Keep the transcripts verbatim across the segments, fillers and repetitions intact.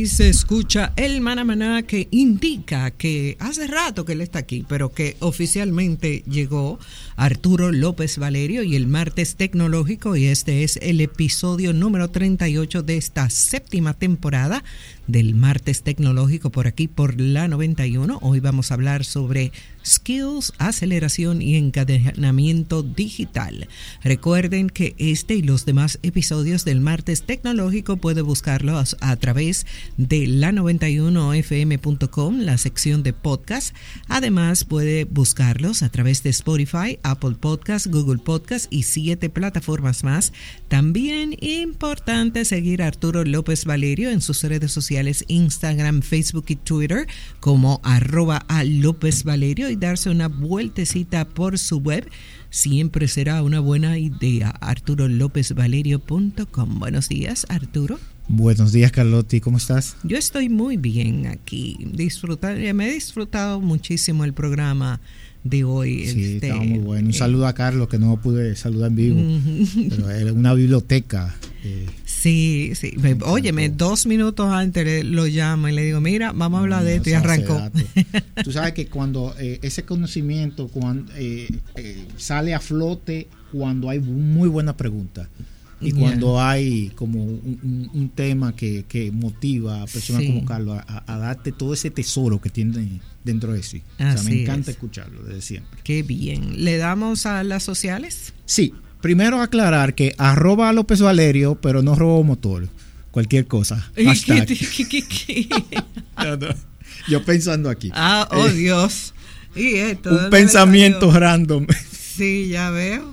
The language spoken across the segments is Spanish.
se escucha el manamaná que indica que hace rato que él está aquí, pero que oficialmente llegó Arturo López Valerio y el martes tecnológico, y este es el episodio número treinta y ocho de esta séptima temporada del martes tecnológico por aquí por la noventa y uno. Hoy vamos a hablar sobre skills, aceleración y encadenamiento digital. Recuerden que este y los demás episodios del martes tecnológico puede buscarlos a través de la noventa y uno f m punto com, la sección de podcast. Además puede buscarlos a través de Spotify, Apple Podcast, Google Podcast y siete plataformas más. También importante seguir a Arturo López Valerio en sus redes sociales, Instagram, Facebook y Twitter como arroba a López Valerio, y darse una vueltecita por su web. Siempre será una buena idea, arturo lópez valerio punto com. Buenos días, Arturo. Buenos días, Carlotti, ¿cómo estás? Yo estoy muy bien aquí, disfrutar, me he disfrutado muchísimo el programa de hoy. Sí, este, estaba muy bueno. Un saludo a Carlos, que no pude saludar en vivo, uh-huh. pero es una biblioteca. Eh, sí, sí. Óyeme, dos minutos antes lo llamo y le digo, mira, vamos a hablar no, de esto, y arrancó. Tú sabes que cuando eh, ese conocimiento cuando, eh, eh, sale a flote cuando hay muy buena pregunta. Y yeah. cuando hay como un, un, un tema que, que motiva a personas sí. como Carlos a, a darte todo ese tesoro que tiene dentro de sí. O sea, me encanta es. escucharlo desde siempre. Qué bien. ¿Le damos a las sociales? Sí. Primero aclarar que arroba López Valerio, pero no robo motor. Cualquier cosa. Hashtag. ¿Qué, qué, qué, qué? no, no. Yo pensando aquí. Ah, oh eh, Dios. Y esto, un pensamiento random. Sí, ya veo.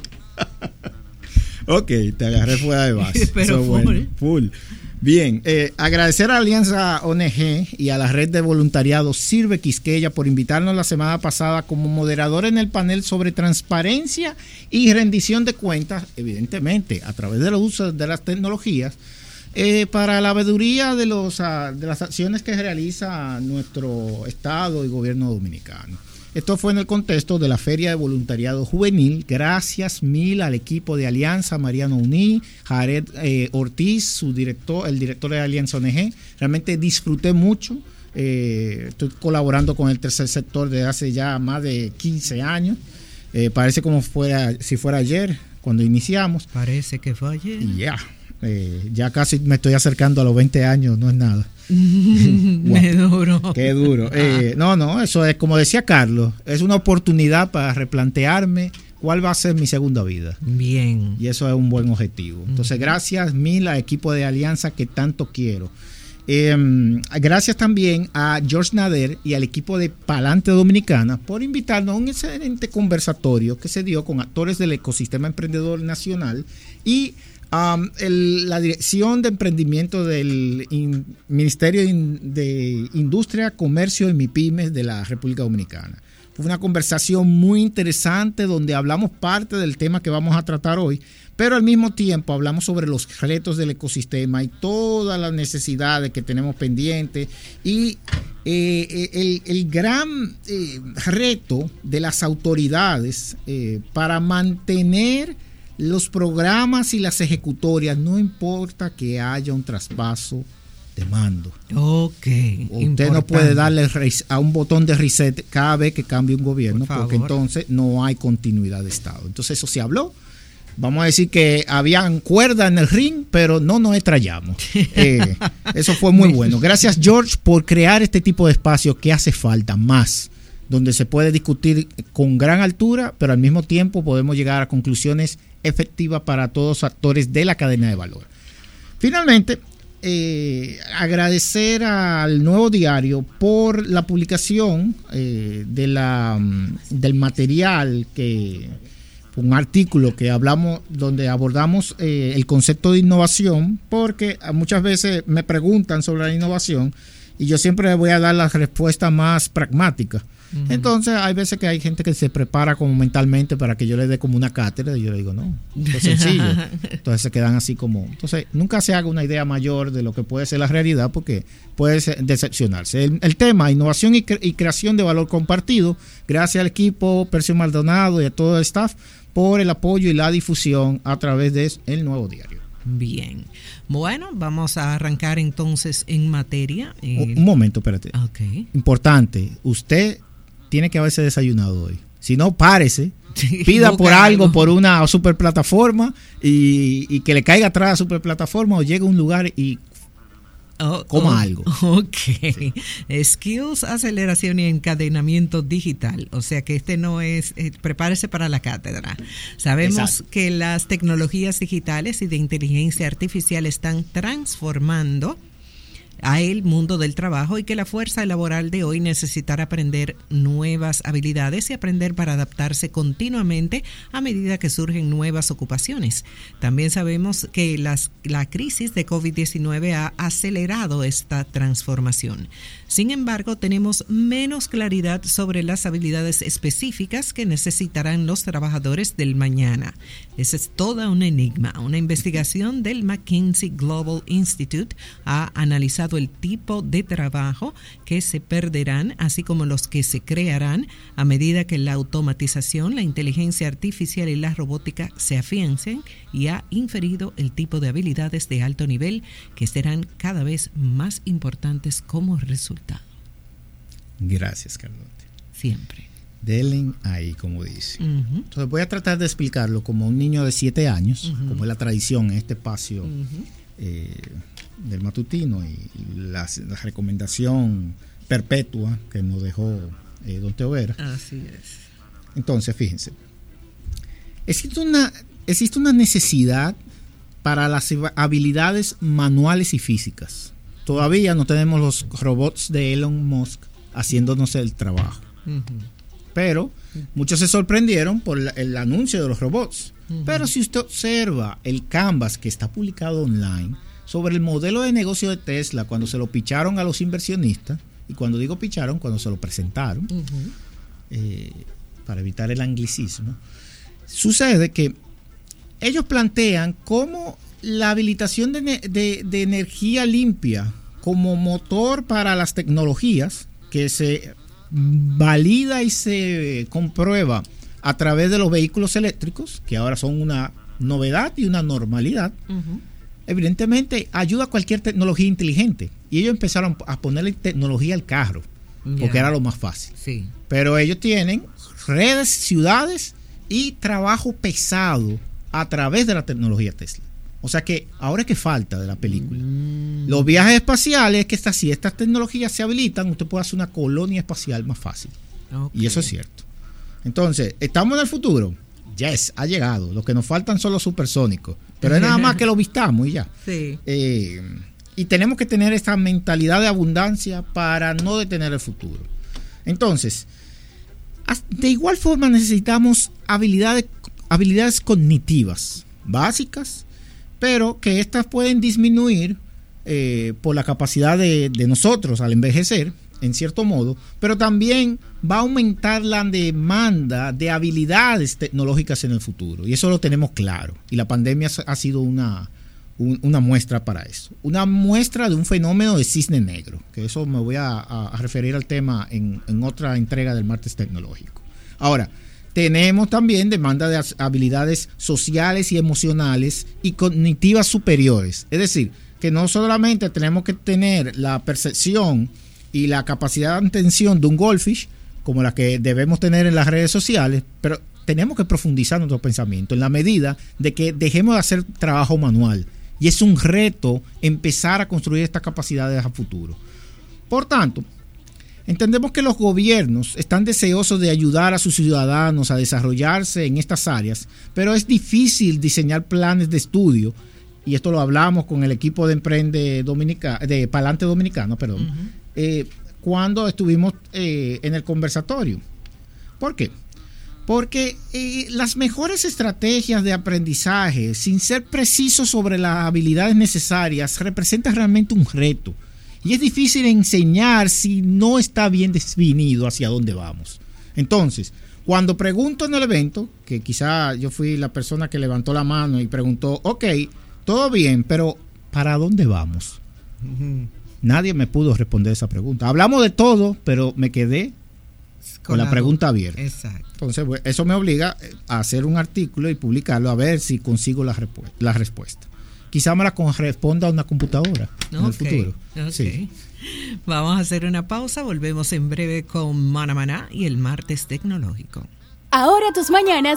Ok, te agarré fuera de base. Pero so, full. Bueno, full. Bien, eh, agradecer a Alianza O N G y a la red de voluntariado Sirve Quisqueya por invitarnos la semana pasada como moderador en el panel sobre transparencia y rendición de cuentas, evidentemente a través del uso de las tecnologías, eh, para la veeduría de, los, uh, de las acciones que realiza nuestro Estado y gobierno dominicano. Esto fue en el contexto de la Feria de Voluntariado Juvenil. Gracias mil al equipo de Alianza, Mariano Uní, Jared eh, Ortiz, su director, el director de Alianza O N G. Realmente disfruté mucho. Eh, estoy colaborando con el tercer sector desde hace ya más de quince años. Eh, parece como fuera, si fuera ayer, cuando iniciamos. Parece que fue ayer. Y ya, eh, ya casi me estoy acercando a los veinte años, no es nada. Qué duro. Qué duro. Eh, no, no, eso es como decía Carlos, es una oportunidad para replantearme cuál va a ser mi segunda vida. Bien. Y eso es un buen objetivo. Entonces, gracias mil al equipo de Alianza que tanto quiero. Eh, gracias también a George Nader y al equipo de Palante Dominicana por invitarnos a un excelente conversatorio que se dio con actores del ecosistema emprendedor nacional y Um, el, la Dirección de Emprendimiento del in, Ministerio in, de Industria, Comercio y MIPYMES de la República Dominicana. Fue una conversación muy interesante donde hablamos parte del tema que vamos a tratar hoy, pero al mismo tiempo hablamos sobre los retos del ecosistema y todas las necesidades que tenemos pendientes y eh, el, el gran eh, reto de las autoridades eh, para mantener los programas y las ejecutorias, no importa que haya un traspaso de mando. Ok. Usted importante. No puede darle a un botón de reset cada vez que cambie un gobierno, porque entonces no hay continuidad de Estado. Entonces eso se habló. Vamos a decir que habían cuerda en el ring, pero no nos estrellamos. Eh, eso fue muy bueno. Gracias, George, por crear este tipo de espacios que hace falta más, donde se puede discutir con gran altura, pero al mismo tiempo podemos llegar a conclusiones efectivas para todos los actores de la cadena de valor. Finalmente, eh, agradecer al Nuevo Diario por la publicación eh, de la, del material, que un artículo que hablamos, donde abordamos eh, el concepto de innovación, porque muchas veces me preguntan sobre la innovación y yo siempre voy a dar la respuesta más pragmática. Uh-huh. Entonces hay veces que hay gente que se prepara como mentalmente para que yo le dé como una cátedra y yo le digo no, es sencillo. Entonces se quedan así como, entonces nunca se haga una idea mayor de lo que puede ser la realidad, porque puede ser, decepcionarse. El, el tema innovación y, cre- y creación de valor compartido. Gracias al equipo Percio Maldonado y a todo el staff por el apoyo y la difusión a través de El Nuevo Diario. Bien. Bueno, vamos a arrancar entonces en materia. Eh, un momento, espérate. Okay. Importante, usted tiene que haberse desayunado hoy. Si no, párese, sí, pida por algo, algo, por una superplataforma y, y que le caiga atrás a la superplataforma o llegue a un lugar y Oh, coma oh, algo. Ok. Sí. Skills, aceleración y encadenamiento digital. O sea que este no es, eh, prepárese para la cátedra. Sabemos Exacto. que las tecnologías digitales y de inteligencia artificial están transformando a el mundo del trabajo y que la fuerza laboral de hoy necesitará aprender nuevas habilidades y aprender para adaptarse continuamente a medida que surgen nuevas ocupaciones. También sabemos que las, la crisis de COVID diecinueve ha acelerado esta transformación. Sin embargo, tenemos menos claridad sobre las habilidades específicas que necesitarán los trabajadores del mañana. Esa es toda un enigma. Una investigación del McKinsey Global Institute ha analizado el tipo de trabajo que se perderán, así como los que se crearán a medida que la automatización, la inteligencia artificial y la robótica se afiancen, y ha inferido el tipo de habilidades de alto nivel que serán cada vez más importantes como resultado. Gracias, Carlote. Siempre. Denle ahí, como dice. Uh-huh. Entonces voy a tratar de explicarlo como un niño de siete años, uh-huh. como es la tradición en este espacio uh-huh. eh, del matutino y, y la, la recomendación perpetua que nos dejó eh, don Teo Vera. Así es. Entonces, fíjense, existe una, existe una necesidad para las habilidades manuales y físicas. Todavía no tenemos los robots de Elon Musk haciéndonos el trabajo. Uh-huh. Pero muchos se sorprendieron por el, el anuncio de los robots. Uh-huh. Pero si usted observa el Canvas que está publicado online sobre el modelo de negocio de Tesla cuando se lo picharon a los inversionistas, y cuando digo picharon, cuando se lo presentaron, uh-huh. eh, para evitar el anglicismo, sucede que ellos plantean cómo la habilitación de, de, de energía limpia como motor para las tecnologías que se valida y se comprueba a través de los vehículos eléctricos, que ahora son una novedad y una normalidad, uh-huh. evidentemente ayuda a cualquier tecnología inteligente. Y ellos empezaron a ponerle tecnología al carro, yeah. porque era lo más fácil. Sí. Pero ellos tienen redes, ciudades y trabajo pesado a través de la tecnología Tesla. O sea que ahora es que falta de la película. Mm. Los viajes espaciales, es que estas, si estas tecnologías se habilitan, usted puede hacer una colonia espacial más fácil. Okay. Y eso es cierto. Entonces, ¿estamos en el futuro? Yes, ha llegado. Lo que nos faltan son los supersónicos. Pero es nada más que lo vistamos y ya. Sí. Eh, y tenemos que tener esta mentalidad de abundancia para no detener el futuro. Entonces, de igual forma necesitamos habilidades, habilidades cognitivas básicas, pero que estas pueden disminuir eh, por la capacidad de, de nosotros al envejecer, en cierto modo, pero también va a aumentar la demanda de habilidades tecnológicas en el futuro, y eso lo tenemos claro, y la pandemia ha sido una, un, una muestra para eso, una muestra de un fenómeno de cisne negro, que eso me voy a, a, a referir al tema en, en otra entrega del martes tecnológico. Ahora, tenemos también demanda de habilidades sociales y emocionales y cognitivas superiores. Es decir, que no solamente tenemos que tener la percepción y la capacidad de atención de un goldfish, como la que debemos tener en las redes sociales, pero tenemos que profundizar nuestro pensamiento en la medida de que dejemos de hacer trabajo manual. Y es un reto empezar a construir estas capacidades a futuro. Por tanto, entendemos que los gobiernos están deseosos de ayudar a sus ciudadanos a desarrollarse en estas áreas, pero es difícil diseñar planes de estudio, y esto lo hablamos con el equipo de Emprende Dominica, de Palante Dominicano, perdón, uh-huh. eh, cuando estuvimos eh, en el conversatorio. ¿Por qué? Porque eh, las mejores estrategias de aprendizaje, sin ser precisos sobre las habilidades necesarias, representan realmente un reto. Y es difícil enseñar si no está bien definido hacia dónde vamos. Entonces, cuando pregunto en el evento, que quizá yo fui la persona que levantó la mano y preguntó, ok, todo bien, pero ¿para dónde vamos? Uh-huh. Nadie me pudo responder esa pregunta. Hablamos de todo, pero me quedé con, con la, la pregunta abierta. Exacto. Entonces, eso me obliga a hacer un artículo y publicarlo a ver si consigo la, repu- la respuesta. quizá me la corresponda a una computadora okay, en el futuro. Okay. Sí. Vamos a hacer una pausa, volvemos en breve con Mana Maná y el martes tecnológico. Ahora tus mañanas